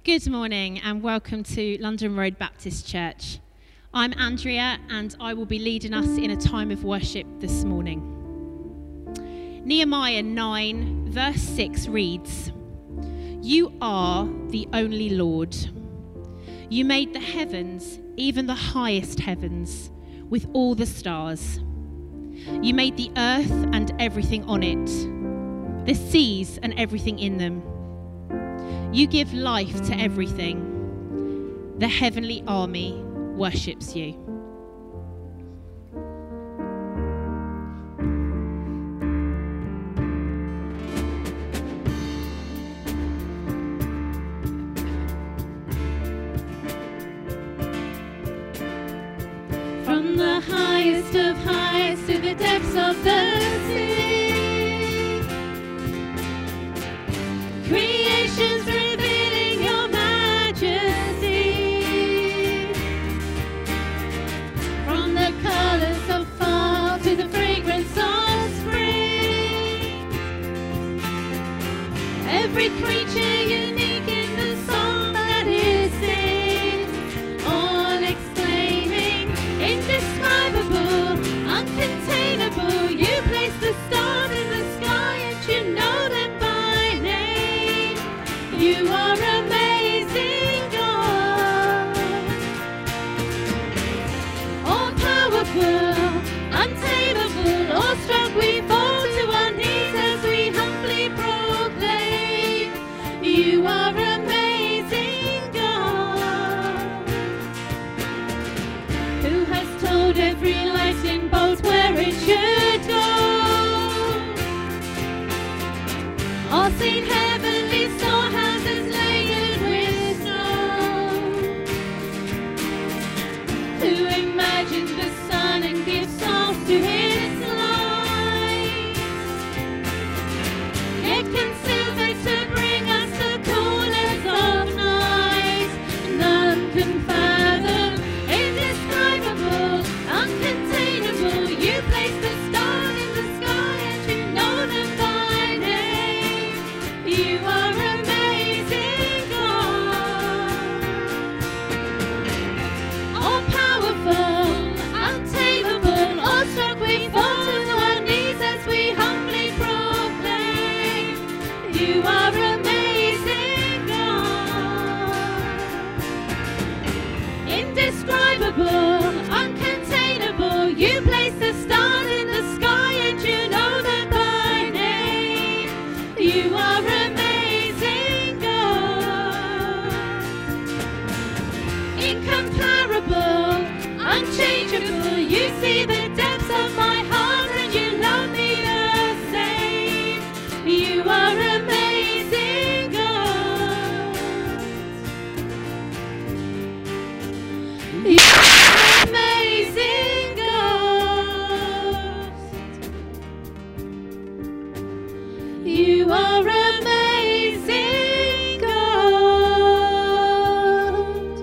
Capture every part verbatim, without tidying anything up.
Good morning and welcome to London Road Baptist Church. I'm Andrea and I will be leading us in a time of worship this morning. Nehemiah nine verse six reads, "You are the only Lord. You made the heavens, even the highest heavens, with all the stars. You made the earth and everything on it, the seas and everything in them. You give life to everything. The heavenly army worships you." From the highest of heights to the depths of the sea, creation's revealing your majesty. From the colors of fall to the fragrance of spring, every creature unique in the song that it sings, all exclaiming, indescribable, uncontainable. You place the stars in the sky and you know them by name. You are amazing, God. All powerful, untamable, awestruck we fall to our knees as we humbly proclaim. You are amazing, God. Who has told every lightning bolt where it should go? All seen heavenly storehouses laden with snow. Who imagines the sun and gives songs to his light? Yet conceals it to bring us the coolness of night. None can fathom, indescribable, uncontainable. You place the stars in the sky and you know them by name. You are amazing, God. All powerful, untamable, awestruck we fall to our knees as we humbly proclaim. You are amazing, God. Indescribable, uncontainable. You place the stars in the sky and you know them by name. You are amazing, God. Incomparable, unchangeable. You see the depths of my heart and you love me the same. You are amazing, God. You are amazing, God. You are amazing, God.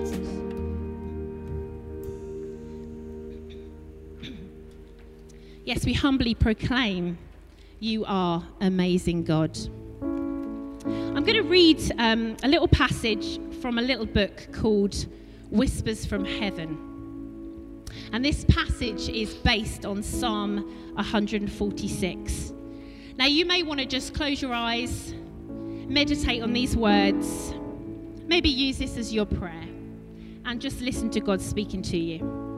Yes, we humbly proclaim, you are amazing, God. I'm going to read um, a little passage from a little book called Whispers from Heaven. And this passage is based on Psalm one forty-six. Now, you may want to just close your eyes, meditate on these words, maybe use this as your prayer, and just listen to God speaking to you.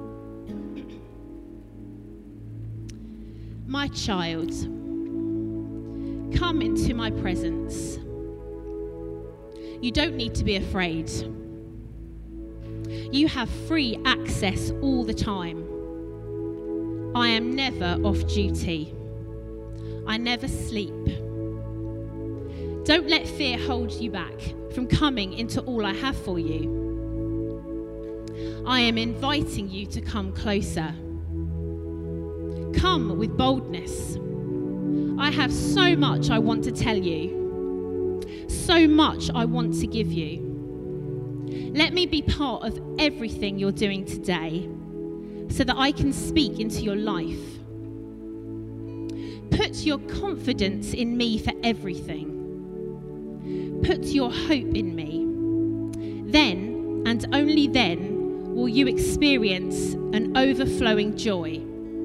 My child, come into my presence. You don't need to be afraid. You have free access all the time. I am never off duty. I never sleep. Don't let fear hold you back from coming into all I have for you. I am inviting you to come closer. Come with boldness. I have so much I want to tell you, so much I want to give you. Let me be part of everything you're doing today so that I can speak into your life. Put your confidence in me for everything. Put your hope in me. and only then will you experience an overflowing joy.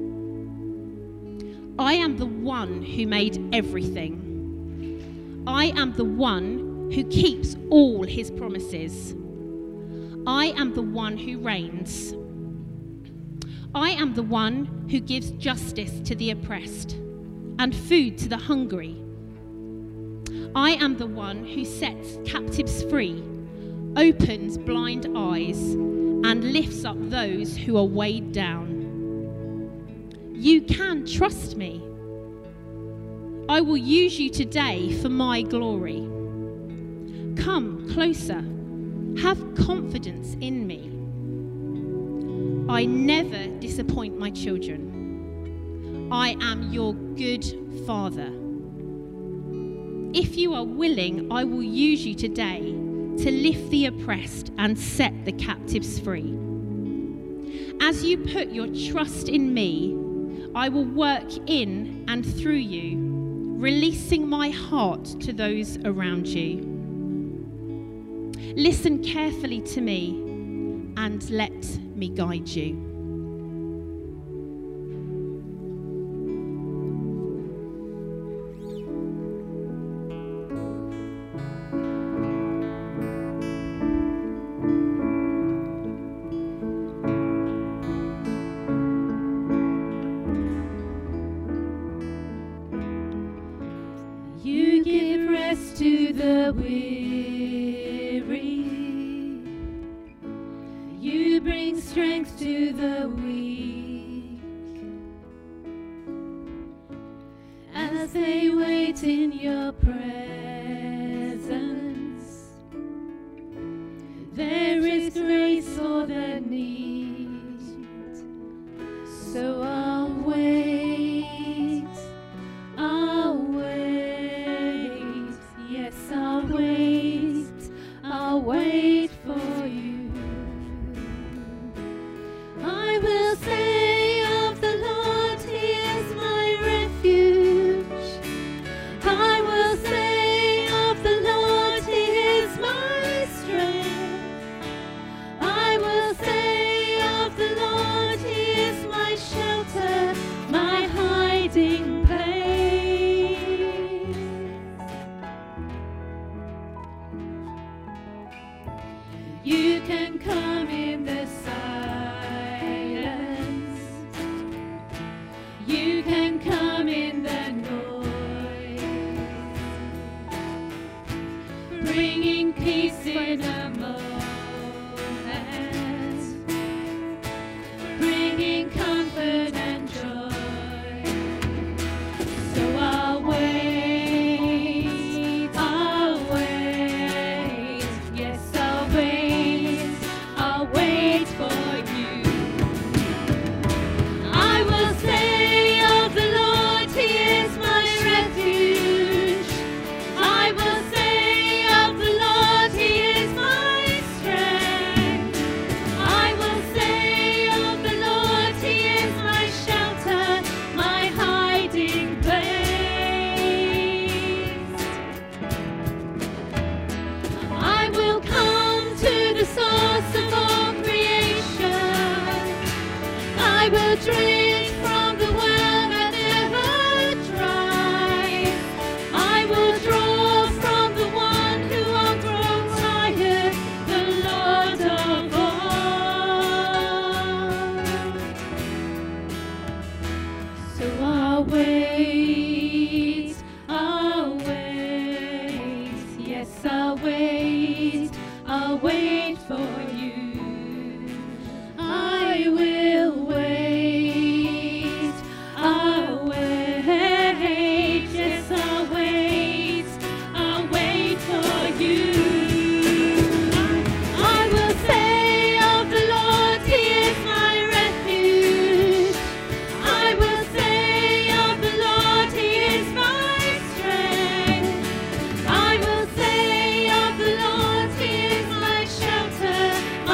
I am the one who made everything. I am the one who keeps all his promises. I am the one who reigns. I am the one who gives justice to the oppressed and food to the hungry. I am the one who sets captives free, opens blind eyes, and lifts up those who are weighed down. You can trust me. I will use you today for my glory. Come closer. Have confidence in me. I never disappoint my children. I am your good Father. If you are willing, I will use you today to lift the oppressed and set the captives free. As you put your trust in me, I will work in and through you, releasing my heart to those around you. Listen carefully to me and let me guide you. You give rest to the weary. You bring strength to the weak. As they wait in your presence, there is grace for their need. So I'll wait, I'll wait, yes I'll wait, I'll wait for you. I will say of the Lord, He is my refuge. I will say of the Lord, He is my strength. I will say of the Lord, He is my shelter, my hiding place. You can come in the silence. You can come in the noise, bringing peace in a moment, bringing comfort and joy. So I'll wait, I'll wait, yes I'll wait, I'll wait for you. I will say of the Lord, He is my refuge. I will say of the Lord, He is my strength. I will say of the Lord, He is my shelter, my hiding place. I will come to the source of all creation. I will drink from the well that never dries. I will draw from the one who won't grow tired, the Lord of all. So I'll wait, I'll wait, yes I'll wait, I'll wait for you. I will wait, I'll wait, yes I'll wait, I'll wait for you. I will say of the Lord, He is my refuge. I will say of the Lord, He is my strength. I will say of the Lord, He is my shelter,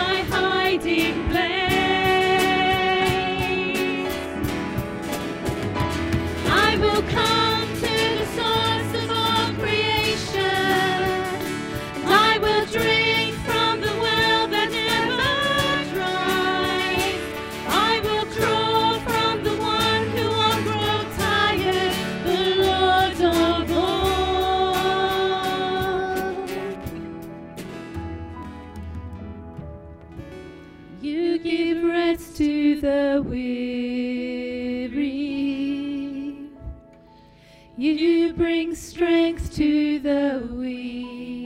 You give rest to the weary. You bring strength to the weak.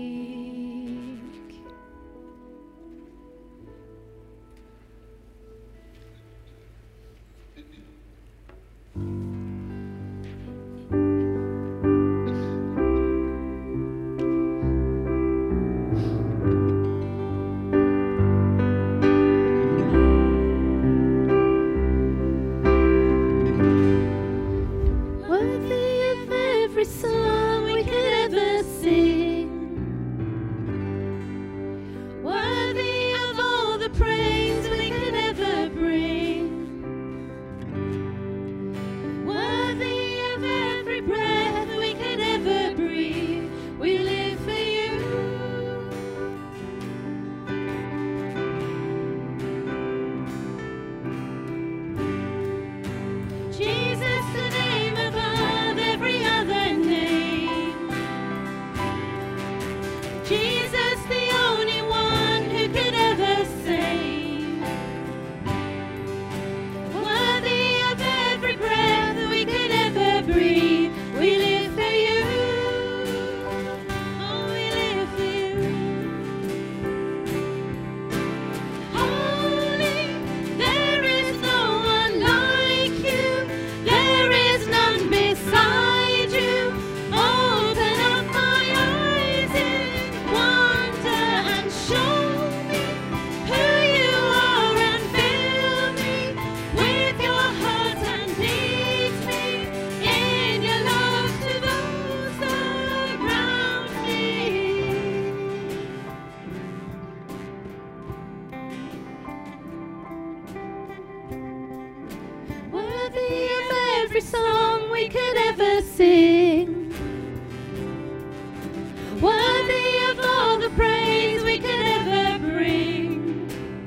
Worthy of every song we could ever sing. Worthy of all the praise we could ever bring. Worthy of every breath we could ever breathe. We live for you. Jesus, the name above every other name. Jesus, the only one who could ever save. Worthy of every breath we could ever breathe. We live for you. Oh, we live for you. Holy, there is no one like you. There is none beside you. Open up my eyes in wonder and show me who you are, and fill me with your heart and lead me in your love to those around me. Worthy of every song we could ever sing. Worthy of all the praise we could ever bring.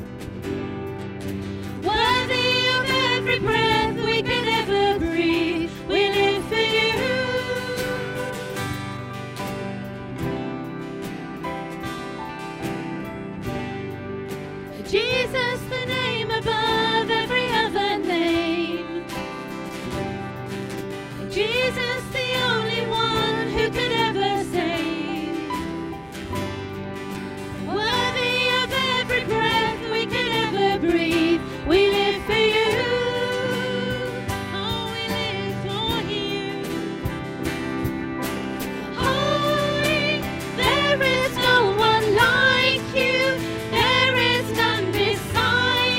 Worthy of every breath we could ever breathe. We live for you. Jesus, the name above every other name. Jesus, the only one who could ever save. Worthy of every breath we could ever breathe. We live for you. Oh, we live for you. Holy, there is no one like you. There is none beside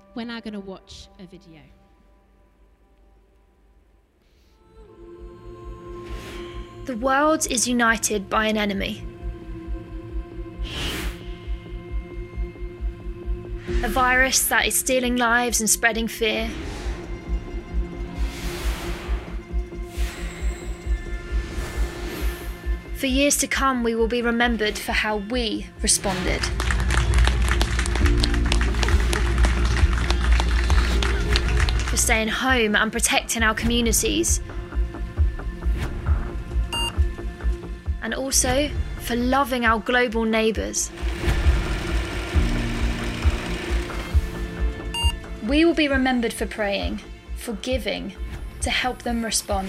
we're now going to watch a video. The world is united by an enemy. A virus that is stealing lives and spreading fear. For years to come, we will be remembered for how we responded. For staying home and protecting our communities. And also for loving our global neighbours. We will be remembered for praying, for giving, to help them respond.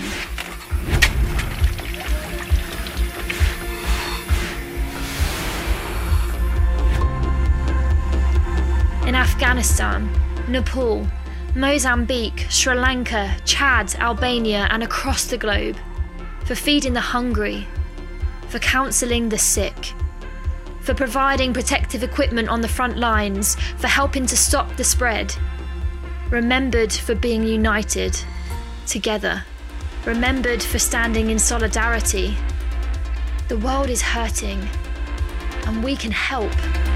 In Afghanistan, Nepal, Mozambique, Sri Lanka, Chad, Albania, and across the globe, for feeding the hungry, for counselling the sick, for providing protective equipment on the front lines, for helping to stop the spread. Remembered for being united, together. Remembered for standing in solidarity. The world is hurting, and we can help.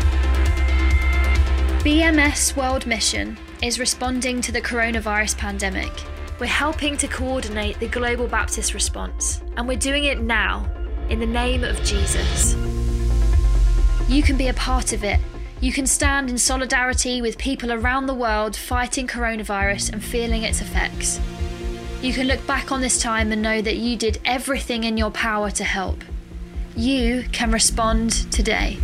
B M S World Mission is responding to the coronavirus pandemic. We're helping to coordinate the Global Baptist response, and we're doing it now, in the name of Jesus. You can be a part of it. You can stand in solidarity with people around the world fighting coronavirus and feeling its effects. You can look back on this time and know that you did everything in your power to help. You can respond today.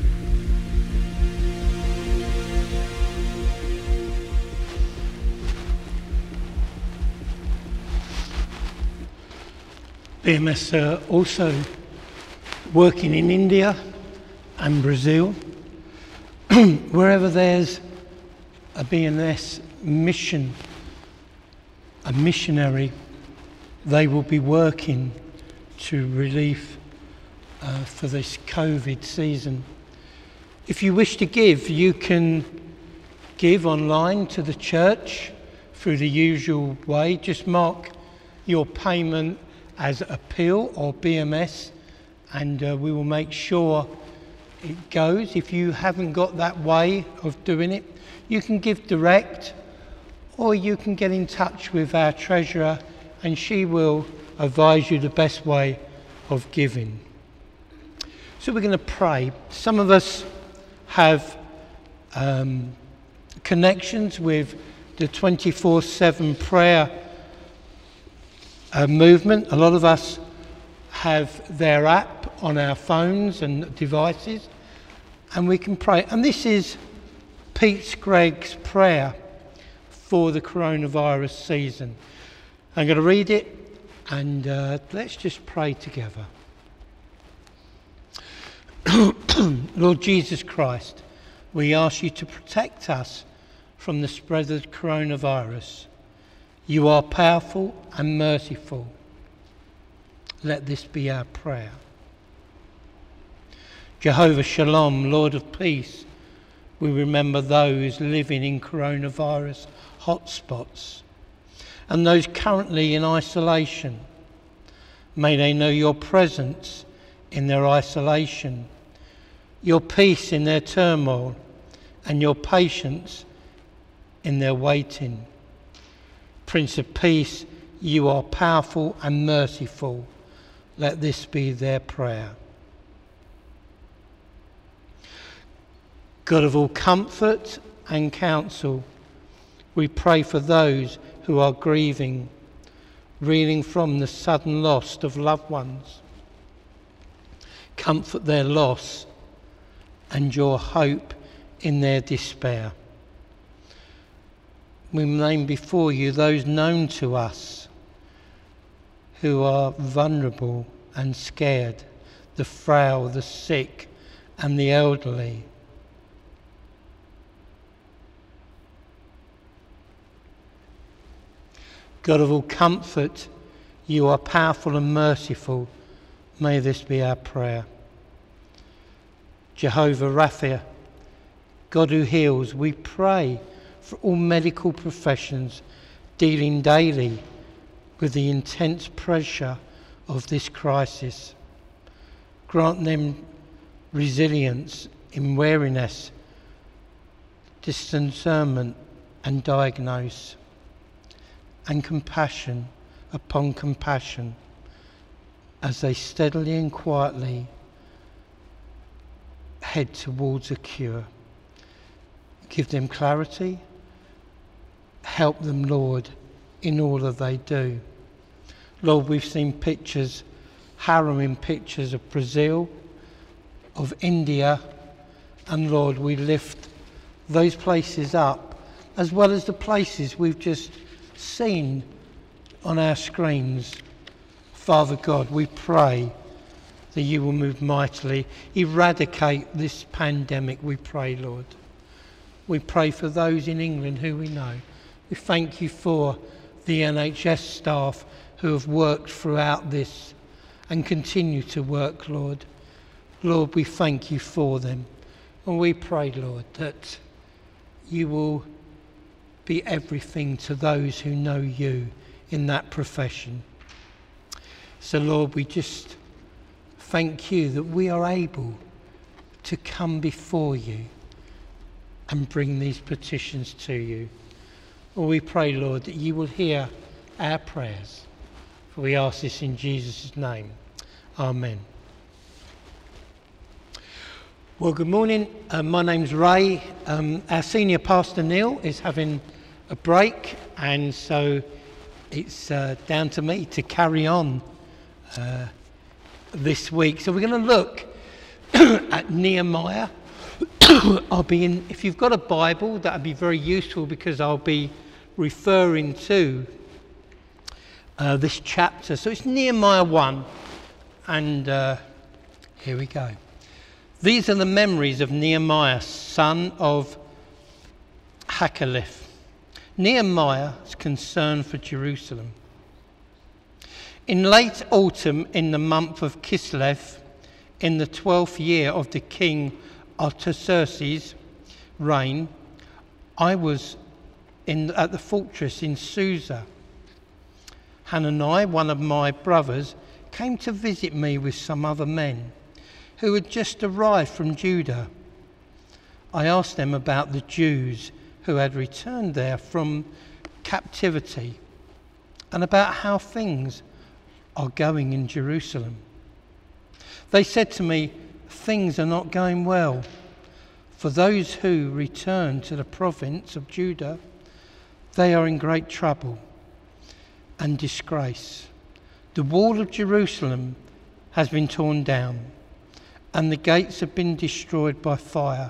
B M S are also working in India and Brazil. Wherever there's a B M S mission, a missionary, they will be working to relief uh, for this COVID season. If you wish to give, you can give online to the church through the usual way. Just mark your payment as appeal or B M S, and uh, we will make sure it goes. If you haven't got that way of doing it, you can give direct, or you can get in touch with our treasurer and she will advise you the best way of giving. So we're going to pray. Some of us have um, connections with the twenty-four seven prayer uh, movement. A lot of us have their app on our phones and devices, and we can pray. And this is Pete Gregg's prayer for the coronavirus season. I'm going to read it, and uh, let's just pray together. Lord Jesus Christ, we ask you to protect us from the spread of the coronavirus. You are powerful and merciful. Let this be our prayer. Jehovah Shalom, Lord of peace, we remember those living in coronavirus hotspots and those currently in isolation. May they know your presence in their isolation, your peace in their turmoil, and your patience in their waiting. Prince of Peace, you are powerful and merciful. Let this be their prayer. God of all comfort and counsel, we pray for those who are grieving, reeling from the sudden loss of loved ones. Comfort their loss and your hope in their despair. We name before you those known to us who are vulnerable and scared, the frail, the sick, and the elderly. God of all comfort, you are powerful and merciful. May this be our prayer. Jehovah Rapha, God who heals, we pray for all medical professions dealing daily with the intense pressure of this crisis. Grant them resilience in wariness, discernment and diagnose, and compassion upon compassion as they steadily and quietly head towards a cure. Give them clarity. Help them, Lord, in all that they do. Lord, we've seen pictures, harrowing pictures of Brazil, of India, and Lord, we lift those places up, as well as the places we've just seen on our screens. Father God, we pray that you will move mightily, eradicate this pandemic, we pray, Lord. We pray for those in England who we know. We thank you for the N H S staff who have worked throughout this and continue to work, Lord. Lord, we thank you for them. And we pray, Lord, that you will be everything to those who know you in that profession. So, Lord, we just thank you that we are able to come before you and bring these petitions to you. Well, we pray, Lord, that you will hear our prayers. For we ask this in Jesus' name. Amen. Well, good morning. Uh, my name's Ray. Um, our senior pastor, Neil, is having a break, and so it's uh, down to me to carry on uh, this week. So we're going to look at Nehemiah. I'll be in, if you've got a Bible, that would be very useful because I'll be referring to uh, this chapter. So it's Nehemiah one, and uh, here we go. These are the memories of Nehemiah, son of Hakkalith. Nehemiah's concern for Jerusalem. In late autumn, in the month of Kislev, in the twelfth year of the king Artaxerxes' reign, I was in, at the fortress in Susa. Hanani, one of my brothers, came to visit me with some other men who had just arrived from Judah. I asked them about the Jews who had returned there from captivity and about how things are going in Jerusalem. They said to me, things are not going well. For those who return to the province of Judah, they are in great trouble and disgrace. The wall of Jerusalem has been torn down, and the gates have been destroyed by fire.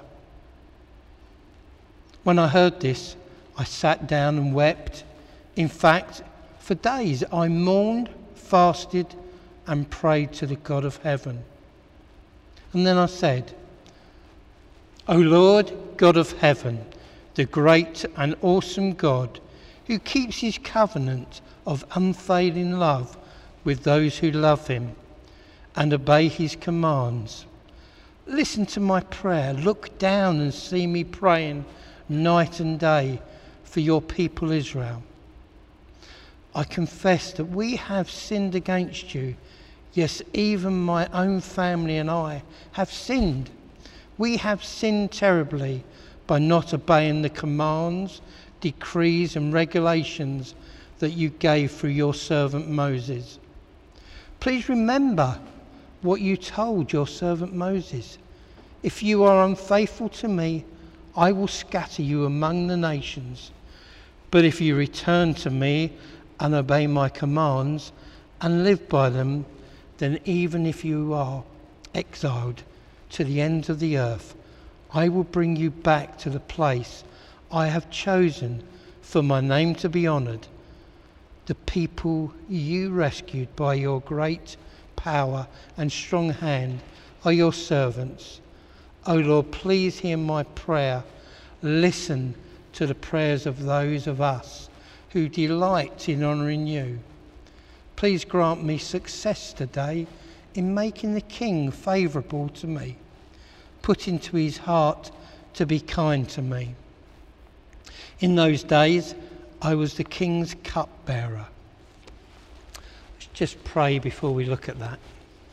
When I heard this, I sat down and wept. In fact, for days I mourned, fasted, and prayed to the God of heaven. And then I said, O Lord, God of heaven, the great and awesome God, who keeps his covenant of unfailing love with those who love him and obey his commands, listen to my prayer. Look down and see me praying night and day for your people Israel. I confess that we have sinned against you. Yes, even my own family and I have sinned. We have sinned terribly by not obeying the commands, decrees and regulations that you gave through your servant Moses. Please remember what you told your servant Moses. If you are unfaithful to me, I will scatter you among the nations. But if you return to me and obey my commands and live by them, then even if you are exiled to the ends of the earth, I will bring you back to the place I have chosen for my name to be honoured. The people you rescued by your great power and strong hand are your servants. O Lord, please hear my prayer. Listen to the prayers of those of us who delight in honouring you. Please grant me success today in making the king favourable to me. Put into his heart to be kind to me. In those days, I was the king's cupbearer. Let's just pray before we look at that.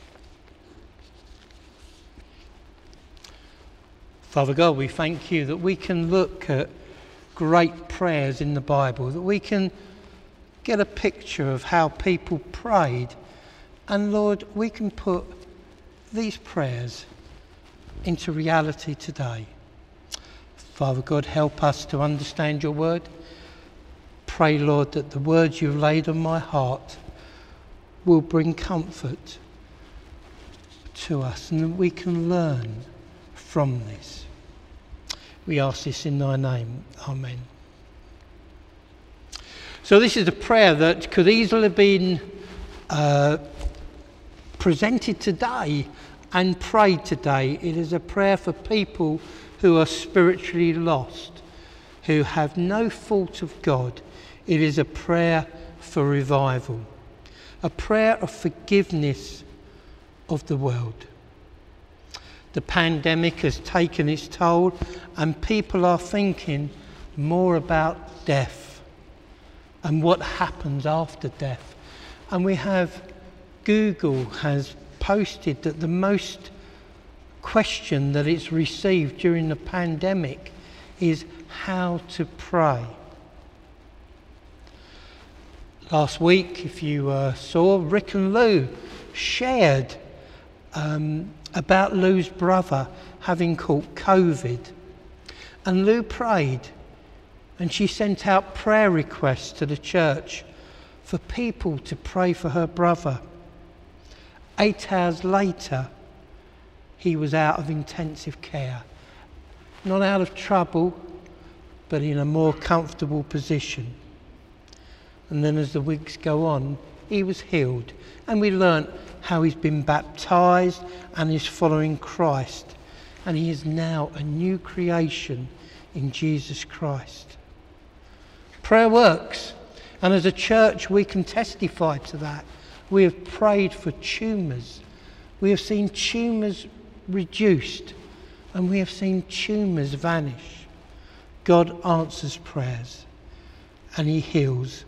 Father God, we thank you that we can look at great prayers in the Bible, that we can get a picture of how people prayed. And Lord, we can put these prayers into reality today. Father God, help us to understand your word. Pray, Lord, that the words you've laid on my heart will bring comfort to us and that we can learn from this. We ask this in thy name. Amen. So this is a prayer that could easily have been uh, presented today and prayed today. It is a prayer for people who are spiritually lost, who have no fault of God. It is a prayer for revival, a prayer of forgiveness of the world. The pandemic has taken its toll and people are thinking more about death and what happens after death. And we have, Google has posted that the most question that it's received during the pandemic is how to pray. Last week, if you uh, saw, Rick and Lou shared um, about Lou's brother having caught COVID. And Lou prayed, and she sent out prayer requests to the church for people to pray for her brother. Eight hours later, he was out of intensive care. Not out of trouble, but in a more comfortable position. And then as the weeks go on, he was healed. And we learnt how he's been baptised and is following Christ. And he is now a new creation in Jesus Christ. Prayer works. And as a church, we can testify to that. We have prayed for tumours. We have seen tumours reduced. And we have seen tumours vanish. God answers prayers. And he heals.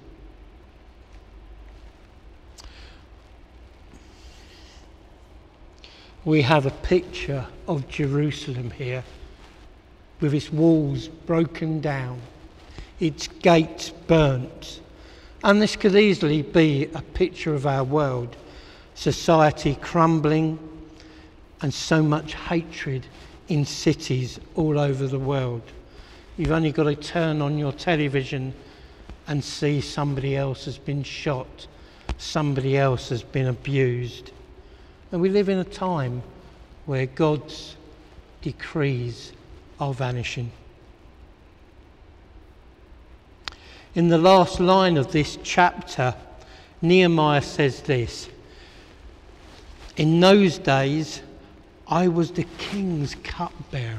We have a picture of Jerusalem here with its walls broken down, its gates burnt. And this could easily be a picture of our world, society crumbling and so much hatred in cities all over the world. You've only got to turn on your television and see somebody else has been shot, somebody else has been abused. And we live in a time where God's decrees are vanishing. In the last line of this chapter, Nehemiah says this: "In those days, I was the king's cupbearer."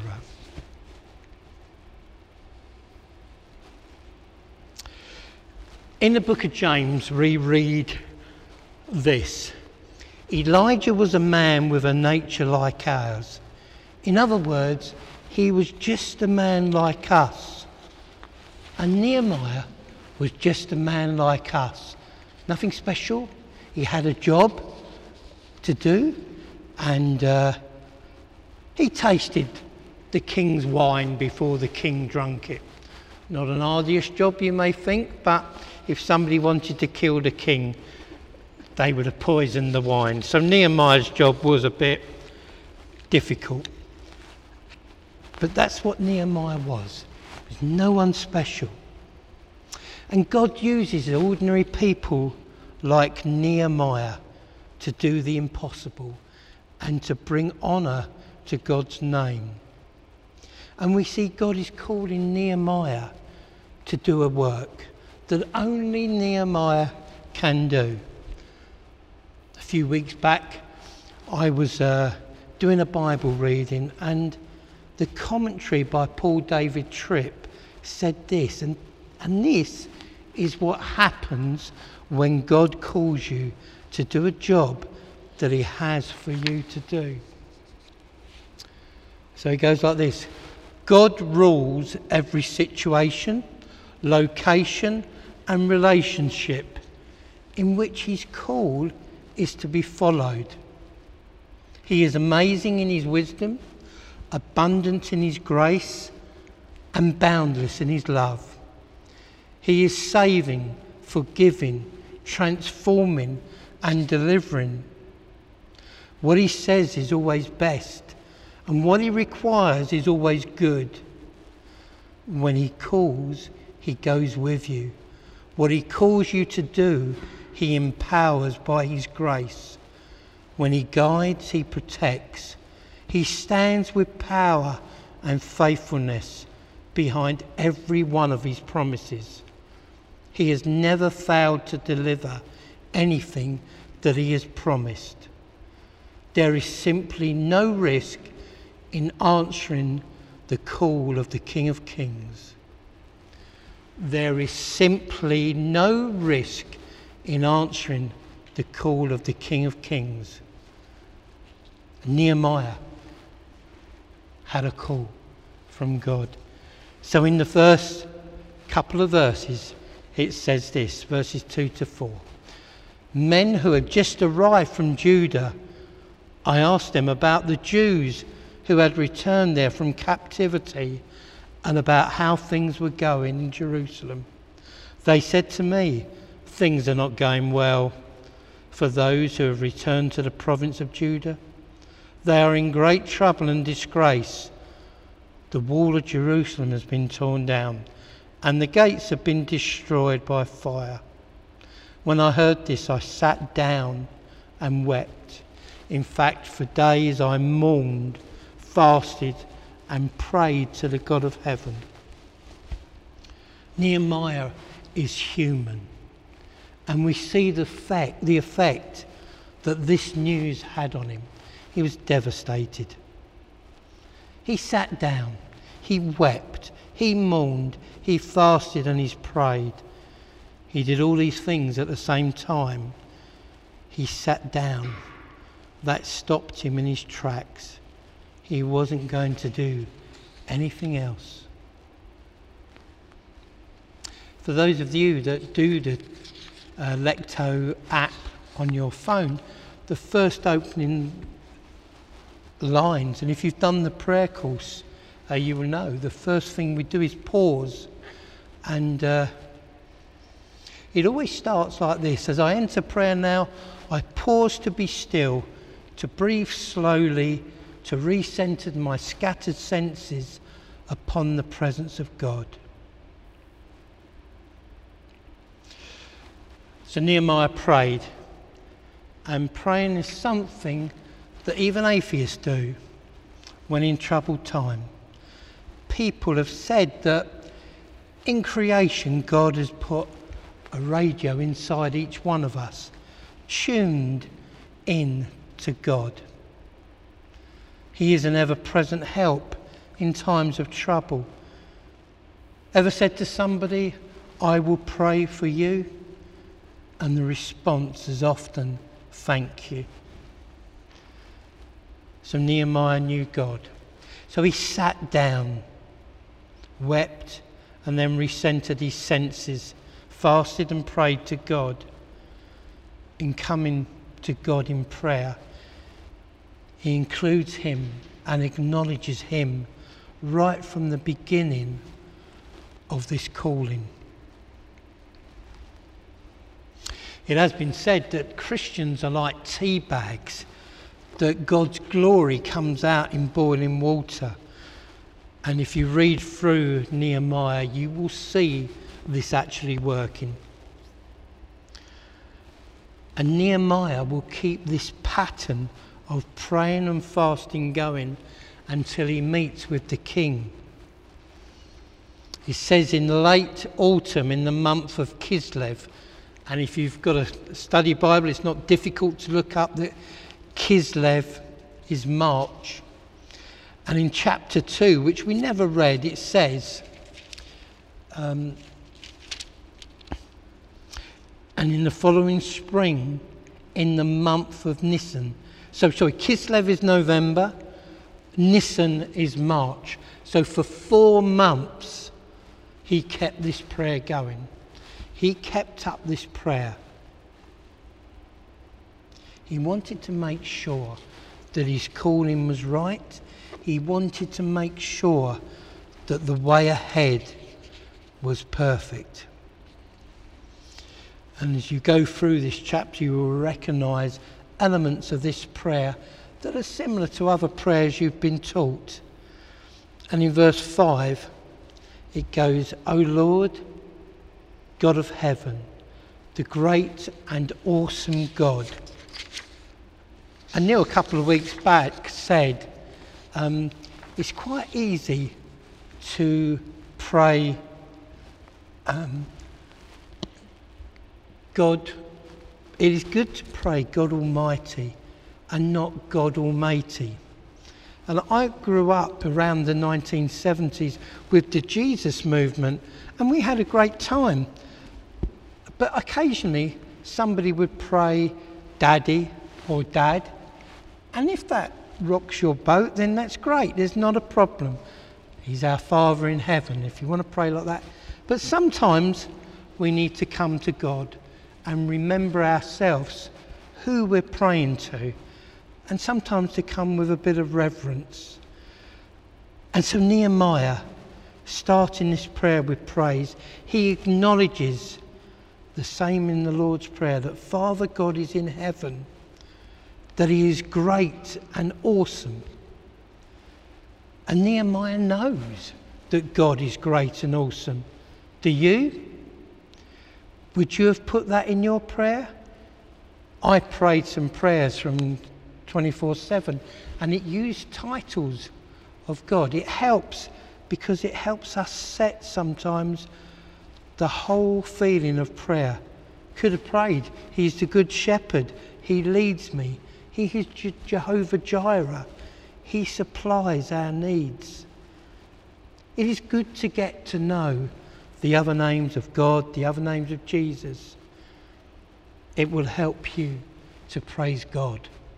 In the book of James, we read this: Elijah was a man with a nature like ours. In other words, he was just a man like us. And Nehemiah was just a man like us. Nothing special. He had a job to do, and uh, he tasted the king's wine before the king drank it. Not an arduous job, you may think, but if somebody wanted to kill the king, they would have poisoned the wine. So Nehemiah's job was a bit difficult. But that's what Nehemiah was. He was no one special. And God uses ordinary people like Nehemiah to do the impossible and to bring honour to God's name. And we see God is calling Nehemiah to do a work that only Nehemiah can do. A few weeks back, I was uh, doing a Bible reading, and the commentary by Paul David Tripp said this, and, and this is what happens when God calls you to do a job that he has for you to do. So it goes like this: God rules every situation, location and relationship in which his call is to be followed. He is amazing in his wisdom, abundant in his grace, and boundless in his love. He is saving, forgiving, transforming, and delivering. What he says is always best, and what he requires is always good. When he calls, he goes with you. What he calls you to do, he empowers by his grace. When he guides, he protects. He stands with power and faithfulness behind every one of his promises. He has never failed to deliver anything that he has promised. There is simply no risk in answering the call of the King of Kings. There is simply no risk in answering the call of the King of Kings. Nehemiah had a call from God. So in the first couple of verses, it says this, verses two to four. Men who had just arrived from Judah, I asked them about the Jews who had returned there from captivity and about how things were going in Jerusalem. They said to me, things are not going well for those who have returned to the province of Judah. They are in great trouble and disgrace. The wall of Jerusalem has been torn down, and the gates have been destroyed by fire. When I heard this, I sat down and wept. In fact, for days I mourned, fasted, and prayed to the God of heaven. Nehemiah is human, and we see the effect, the effect that this news had on him. He was devastated. He sat down, he wept, he mourned, he fasted and he prayed. He did all these things at the same time. He sat down. That stopped him in his tracks. He wasn't going to do anything else. For those of you that do the uh, Lecto app on your phone, the first opening lines, and if you've done the prayer course, uh, you will know the first thing we do is pause, and uh, it always starts like this. As I enter prayer now, I pause to be still, to breathe slowly, to recenter my scattered senses upon the presence of God. So Nehemiah prayed, and praying is something that even atheists do when in troubled time. People have said that in creation God has put a radio inside each one of us, tuned in to God. He is an ever-present help in times of trouble. Ever said to somebody, I will pray for you? And the response is often, thank you. So Nehemiah knew God. So he sat down, wept, and then recentered his senses, fasted and prayed to God. In coming to God in prayer, he includes him and acknowledges him right from the beginning of this calling. It has been said that Christians are like tea bags, that God's glory comes out in boiling water. And if you read through Nehemiah, you will see this actually working. And Nehemiah will keep this pattern of praying and fasting going until he meets with the king. It says in late autumn, in the month of Kislev, and if you've got a study Bible, it's not difficult to look up that Kislev is March. And in chapter two, which we never read, it says, um, and in the following spring, in the month of Nisan. So, sorry, Kislev is November, Nisan is March. So for four months, he kept this prayer going. He kept up this prayer. He wanted to make sure that his calling was right. He wanted to make sure that the way ahead was perfect. And as you go through this chapter, you will recognise elements of this prayer that are similar to other prayers you've been taught. And in verse five, it goes, O Lord, God of heaven, the great and awesome God. And Neil, a couple of weeks back, said um, it's quite easy to pray um, God, it is good to pray God Almighty and not God Almighty. And I grew up around the nineteen seventies with the Jesus movement, and we had a great time. But occasionally somebody would pray Daddy or Dad, and if that rocks your boat, then that's great, there's not a problem. He's our Father in heaven, if you want to pray like that. But sometimes we need to come to God and remember ourselves who we're praying to, and sometimes to come with a bit of reverence. And so Nehemiah, starting this prayer with praise, he acknowledges the same in the Lord's Prayer, that Father God is in heaven, that he is great and awesome. And Nehemiah knows that God is great and awesome. Do you? Would you have put that in your prayer? I prayed some prayers from twenty-four seven, and it used titles of God. It helps because it helps us set sometimes the whole feeling of prayer. Could have prayed, he's the good shepherd, he leads me, he is Je- Jehovah Jireh, he supplies our needs. It is good to get to know the other names of God, the other names of Jesus. It will help you to praise God.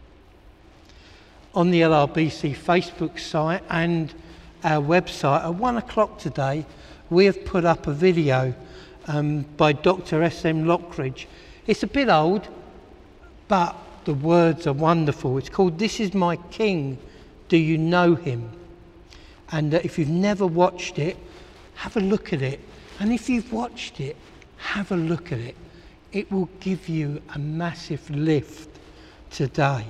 On the L R B C Facebook site and our website, at one o'clock today, we have put up a video um, by Doctor S M Lockridge. It's a bit old, but the words are wonderful. It's called This Is My King, Do You Know Him? And uh, if you've never watched it, have a look at it. And if you've watched it, have a look at it. It will give you a massive lift today.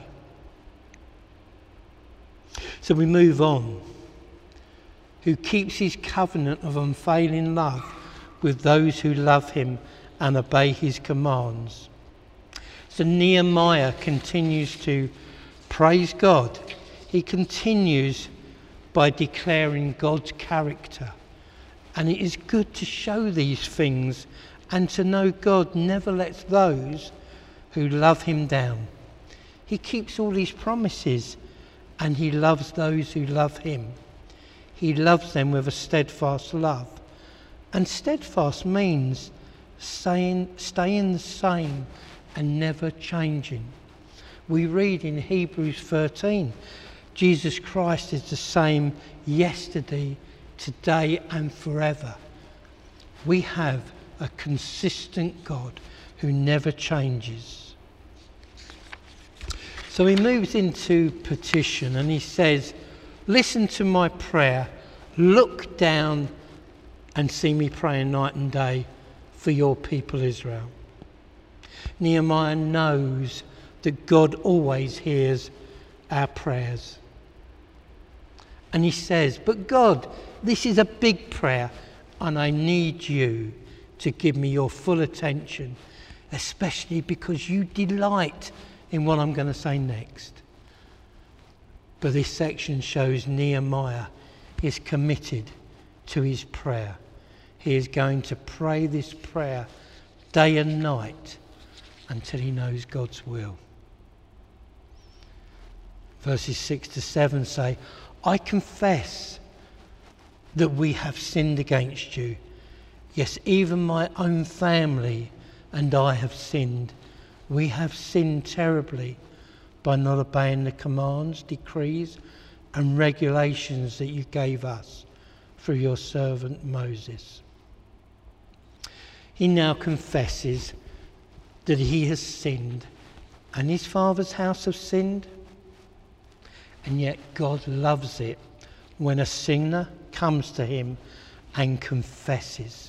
So we move on. Who keeps his covenant of unfailing love with those who love him and obey his commands. So Nehemiah continues to praise God. He continues by declaring God's character. And it is good to show these things and to know God never lets those who love him down. He keeps all his promises, and he loves those who love him. He loves them with a steadfast love. And steadfast means staying, staying the same and never changing. We read in Hebrews thirteen, Jesus Christ is the same yesterday, today and forever. We have a consistent God who never changes. So he moves into petition and he says, listen to my prayer, look down and see me praying night and day for your people Israel. Nehemiah knows that God always hears our prayers. And he says, but God, this is a big prayer and I need you to give me your full attention, especially because you delight in what I'm going to say next. But this section shows Nehemiah is committed to his prayer. He is going to pray this prayer day and night until he knows God's will. Verses six to seven say, I confess that we have sinned against you. Yes, even my own family and I have sinned. We have sinned terribly by not obeying the commands, decrees, and regulations that you gave us through your servant Moses. He now confesses that he has sinned and his father's house have sinned. And yet God loves it when a sinner comes to him and confesses.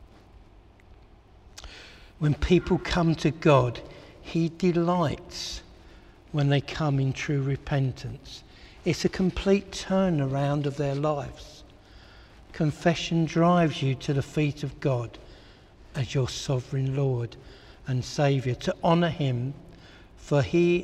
When people come to God, he delights when they come in true repentance. It's a complete turnaround of their lives. Confession drives you to the feet of God as your sovereign Lord and Saviour, to honour him for he,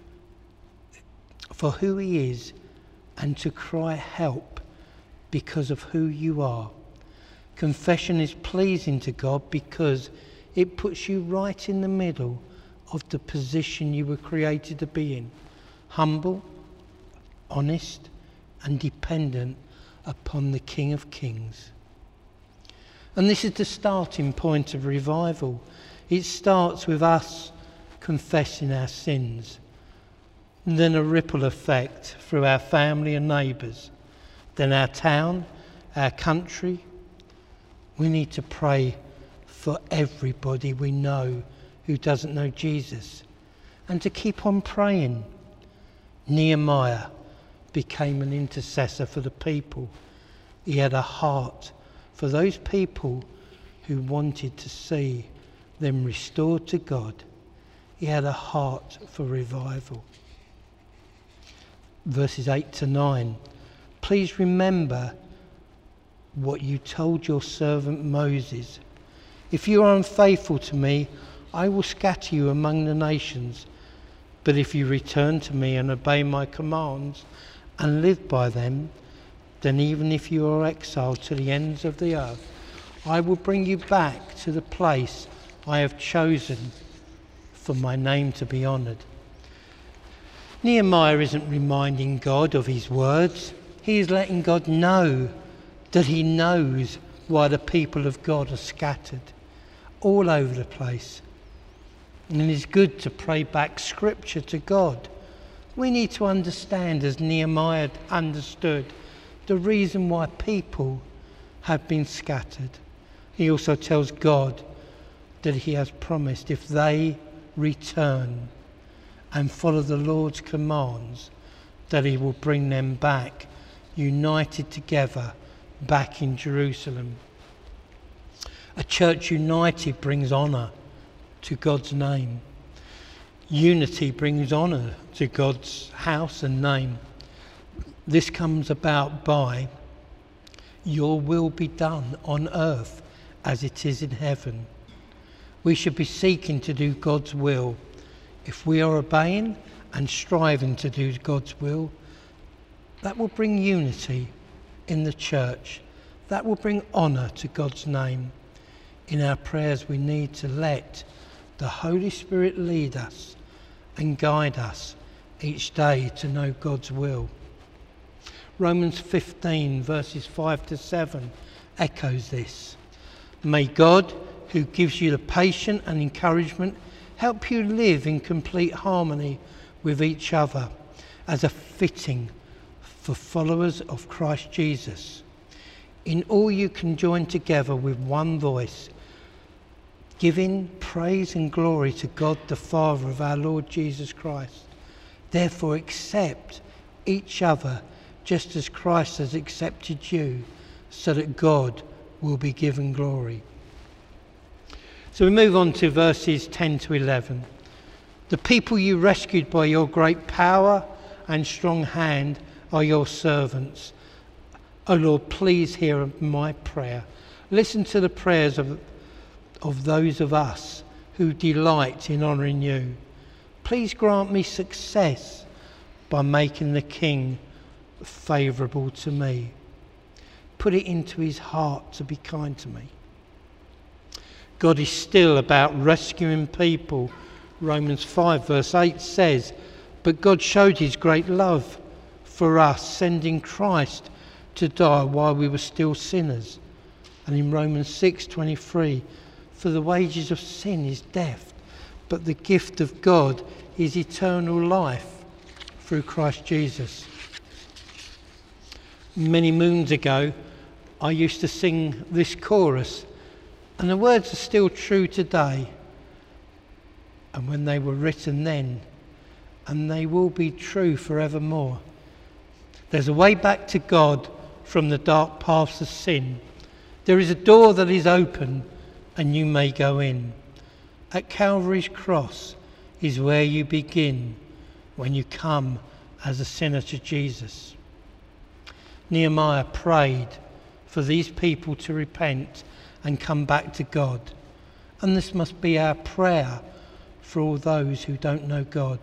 for who he is, and to cry help because of who you are. Confession is pleasing to God because it puts you right in the middle of the position you were created to be in, humble, honest, and dependent upon the King of Kings. And this is the starting point of revival. It starts with us confessing our sins, and then a ripple effect through our family and neighbours, then our town, our country. We need to pray for everybody we know who doesn't know Jesus, and to keep on praying. Nehemiah became an intercessor for the people. He had a heart for those people who wanted to see them restored to God. He had a heart for revival. Verses eight to nine. Please remember what you told your servant Moses. If you are unfaithful to me, I will scatter you among the nations. But if you return to me and obey my commands and live by them, then even if you are exiled to the ends of the earth, I will bring you back to the place I have chosen for my name to be honoured. Nehemiah isn't reminding God of his words. He is letting God know that he knows why the people of God are scattered all over the place. And it is good to pray back scripture to God. We need to understand, as Nehemiah understood, the reason why people have been scattered. He also tells God that he has promised if they return and follow the Lord's commands, that he will bring them back, united together, back in Jerusalem. A church united brings honour to God's name. Unity brings honour to God's house and name. This comes about by your will be done on earth as it is in heaven. We should be seeking to do God's will. If we are obeying and striving to do God's will, that will bring unity in the church. That will bring honour to God's name. In our prayers, we need to let the Holy Spirit lead us and guide us each day to know God's will. Romans fifteen verses five to seven echoes this. May God, who gives you the patience and encouragement, help you live in complete harmony with each other as a fitting for followers of Christ Jesus. In all you can join together with one voice, giving praise and glory to God the Father of our Lord Jesus Christ. Therefore accept each other just as Christ has accepted you, so that God will be given glory. So we move on to verses ten to eleven. The people you rescued by your great power and strong hand are your servants. O Lord, please hear my prayer. Listen to the prayers of, of those of us who delight in honouring you. Please grant me success by making the King favourable to me. Put it into his heart to be kind to me. God is still about rescuing people. Romans five verse eight says, but God showed his great love for us, sending Christ to die while we were still sinners. And in Romans six twenty-three, for the wages of sin is death, but the gift of God is eternal life through Christ Jesus. Many moons ago, I used to sing this chorus And the words are still true today, and when they were written then, and they will be true forevermore. There's a way back to God from the dark paths of sin. There is a door that is open, and you may go in. At Calvary's cross is where you begin when you come as a sinner to Jesus. Nehemiah prayed for these people to repent and come back to God. And this must be our prayer for all those who don't know God.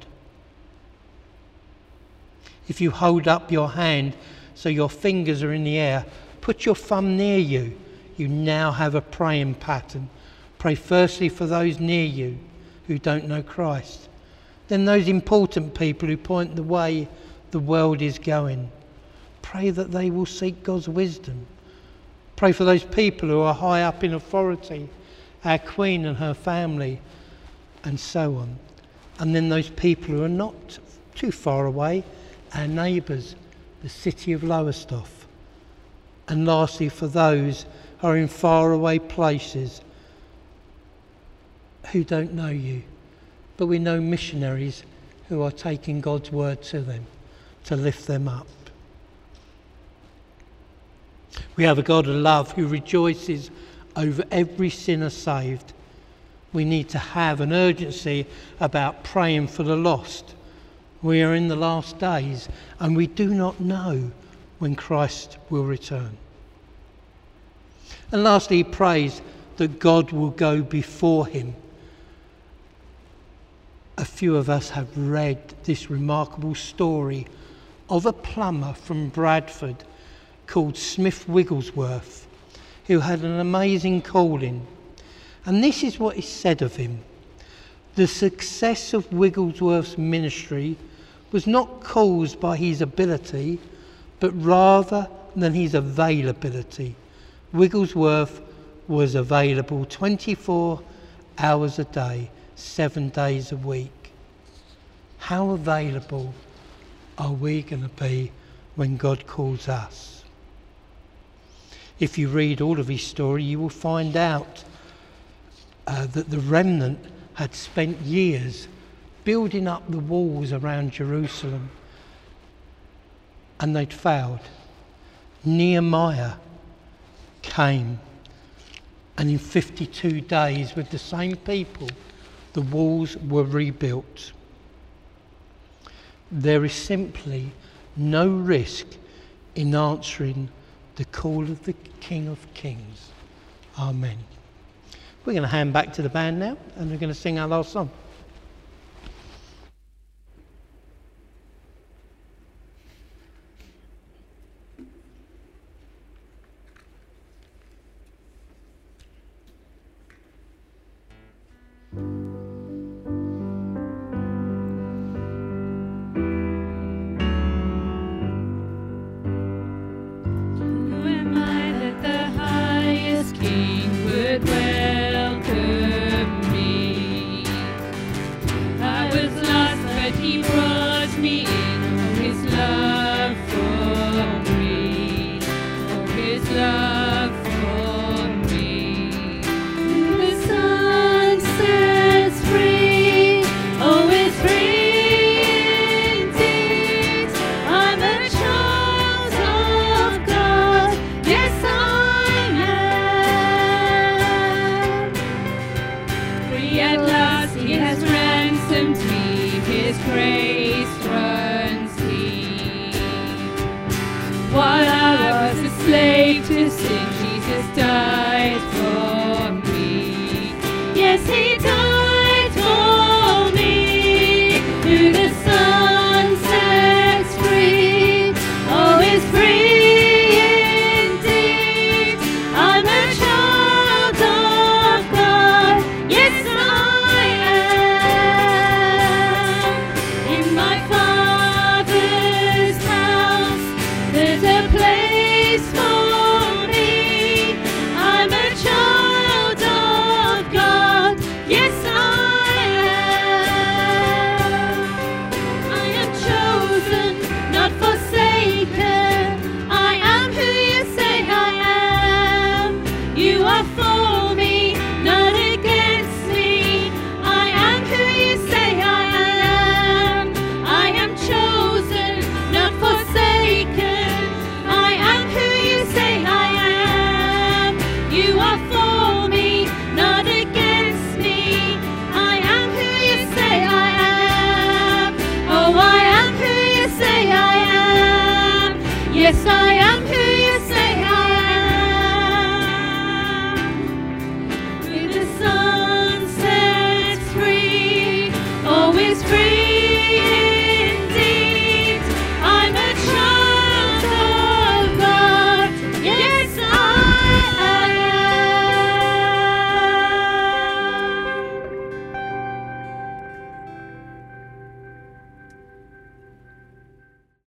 If you hold up your hand so your fingers are in the air, put your thumb near you. You now have a praying pattern. Pray firstly for those near you who don't know Christ. Then those important people who point the way the world is going. Pray that they will seek God's wisdom. Pray for those people who are high up in authority, our Queen and her family, and so on. And then those people who are not too far away, our neighbours, the city of Lowestoft. And lastly, for those who are in faraway places who don't know you. But we know missionaries who are taking God's word to them to lift them up. We have a God of love who rejoices over every sinner saved. We need to have an urgency about praying for the lost. We are in the last days, and we do not know when Christ will return. And lastly, he prays that God will go before him. A few of us have read this remarkable story of a plumber from Bradford called Smith Wigglesworth, who had an amazing calling. And this is what is said of him. The success of Wigglesworth's ministry was not caused by his ability, but rather than his availability. Wigglesworth was available twenty-four hours a day, seven days a week. How available are we going to be when God calls us? If you read all of his story, you will find out uh, that the remnant had spent years building up the walls around Jerusalem, and they'd failed. Nehemiah came, and in fifty-two days, with the same people, the walls were rebuilt. There is simply no risk in answering the call of the King of Kings. Amen. We're going to hand back to the band now, and we're going to sing our last song. While I was a slave to sin, Jesus died.